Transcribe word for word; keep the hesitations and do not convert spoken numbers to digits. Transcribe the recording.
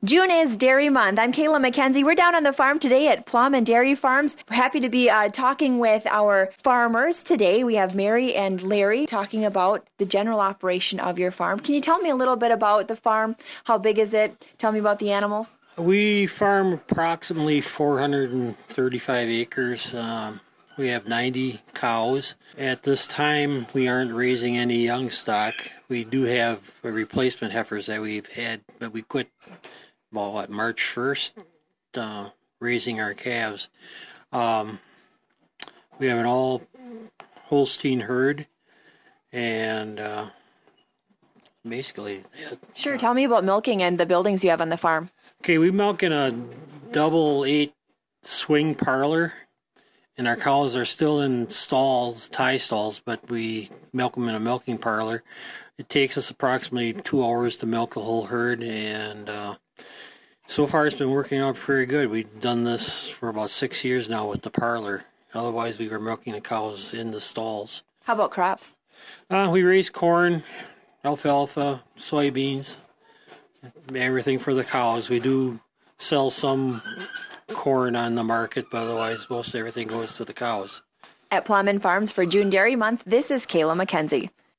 June is Dairy Month. I'm Kayla McKenzie. We're down on the farm today at Plum and Dairy Farms. We're happy to be uh, talking with our farmers today. We have Mary and Larry talking about the general operation of your farm. Can you tell me a little bit about the farm? How big is it? Tell me about the animals. We farm approximately four hundred thirty-five acres. Um, we have ninety cows. At this time, we aren't raising any young stock. We do have replacement heifers that we've had, but we quit about what, March first, uh, raising our calves. Um, we have an all Holstein herd, and uh, basically that. Sure, tell me about milking and the buildings you have on the farm. Okay, we milk in a double eight swing parlor, and our cows are still in stalls, tie stalls, but we milk them in a milking parlor. It takes us approximately two hours to milk the whole herd, and uh, so far it's been working out very good. We've done this for about six years now with the parlor. Otherwise, we were milking the cows in the stalls. How about crops? Uh, we raise corn, alfalfa, soybeans, everything for the cows. We do sell some corn on the market, but otherwise most everything goes to the cows. At Plum and Farms for June Dairy Month, this is Kayla McKenzie.